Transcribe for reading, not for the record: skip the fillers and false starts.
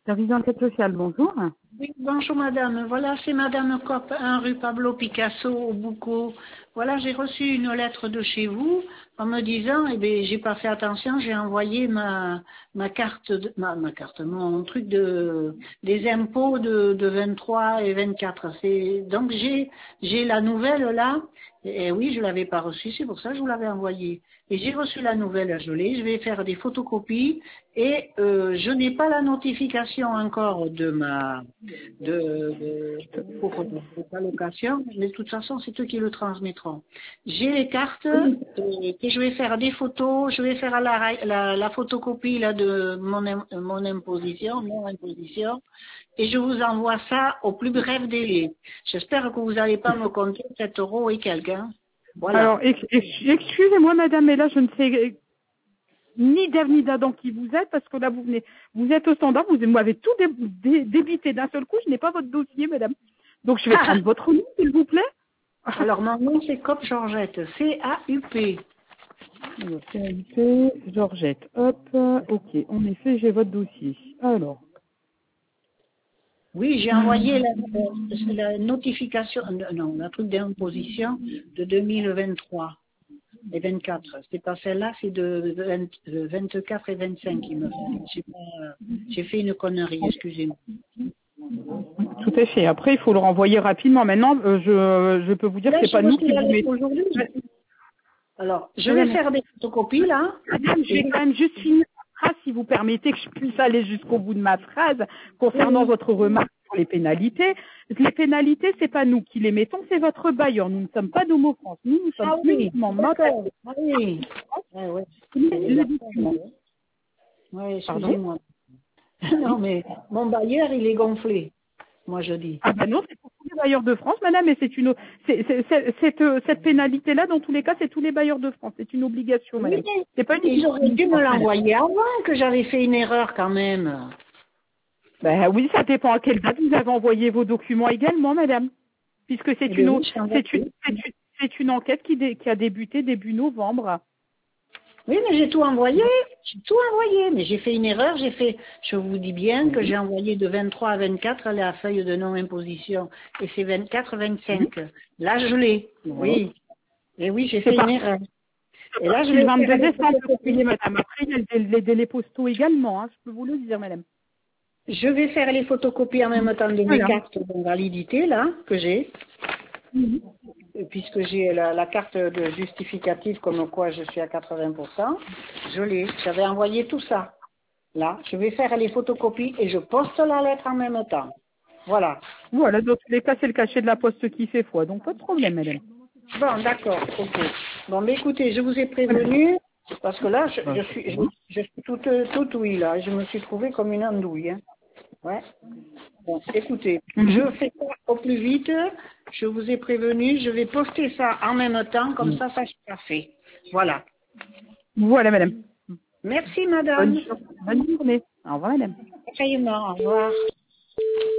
Service d'enquête sociale, bonjour. Oui, bonjour madame. Voilà, c'est madame Cop, 1 rue Pablo Picasso au Boucau. Voilà, j'ai reçu une lettre de chez vous en me disant, eh bien, j'ai pas fait attention, j'ai envoyé ma carte, mon truc des impôts de 23 et 24. Donc j'ai la nouvelle là. Et oui, je l'avais pas reçue, c'est pour ça que je vous l'avais envoyée. Et j'ai reçu la nouvelle, je vais faire des photocopies et je n'ai pas la notification encore pour l'allocation, mais de toute façon, c'est eux qui le transmettront. J'ai les cartes que je vais faire des photos, je vais faire la photocopie là de mon imposition, et je vous envoie ça au plus bref délai. J'espère que vous n'allez pas me compter 7 euros et quelques. Hein. Voilà. Alors, excusez-moi, madame, mais là, je ne sais ni d'Ève ni d'Adam qui vous êtes, parce que là, vous êtes au standard, vous m'avez tout débité d'un seul coup, je n'ai pas votre dossier, madame. Donc, je vais prendre votre nom, s'il vous plaît. Alors, mon nom, c'est Cop Georgette, C-A-U-P. C-A-U-P, Georgette, hop, ok, en effet, j'ai votre dossier. Alors. Oui, j'ai envoyé la notification, non, la truc d'imposition de 2023 et 24. C'est pas celle-là, c'est de 24 et 25 qui me fait. J'ai fait une connerie, excusez-moi. Tout à fait. Après, il faut le renvoyer rapidement. Maintenant, je peux vous dire que c'est pas nous qui vous mettons. Aujourd'hui. Alors, je vais faire des photocopies là. Madame, je vais quand même juste finir ma phrase, si vous permettez que je puisse aller jusqu'au bout de ma phrase concernant votre remarque sur les pénalités. Les pénalités, c'est pas nous qui les mettons, c'est votre bailleur. Nous ne sommes pas d'Homo France. Nous sommes uniquement d'accord. Oui. Oui, excusez-moi. Non, mais mon bailleur, il est gonflé. Moi, je dis. Ah ben non, c'est pour tous les bailleurs de France, madame, et cette pénalité-là, dans tous les cas, c'est tous les bailleurs de France. C'est une obligation, madame. C'est pas une Ils auraient dû me l'envoyer avant que j'avais fait une erreur quand même. Ben oui, ça dépend à quelle date vous avez envoyé vos documents également, madame. Puisque c'est une enquête qui a débuté début novembre. Oui, mais j'ai tout envoyé. Mais j'ai fait une erreur. Je vous dis bien que j'ai envoyé de 23 à 24 la feuille de non-imposition. Et c'est 24-25. Là, je l'ai. Oui. Et oui, j'ai fait une erreur. Et là, je le vais 22 décembre, madame. Après, il y a les délais postaux également, hein, je peux vous le dire, madame. Je vais faire les photocopies en même temps de mes cartes de validité, là, que j'ai. Puisque j'ai la carte de justificative comme quoi je suis à 80%, j'avais envoyé tout ça. Là, je vais faire les photocopies et je poste la lettre en même temps. Voilà. Voilà, dans tous les cas, c'est le cachet de la poste qui fait foi, donc pas de problème, madame. Bon, d'accord, ok. Bon, mais écoutez, je vous ai prévenu, parce que là, je suis toute ouïe, là. Je me suis trouvée comme une andouille. Hein. Ouais. Bon, écoutez, je fais ça au plus vite. Je vous ai prévenu, je vais poster ça en même temps, comme ça sera fait. Voilà. Voilà, madame. Merci, madame. Bonne journée. Au revoir, madame. Au revoir.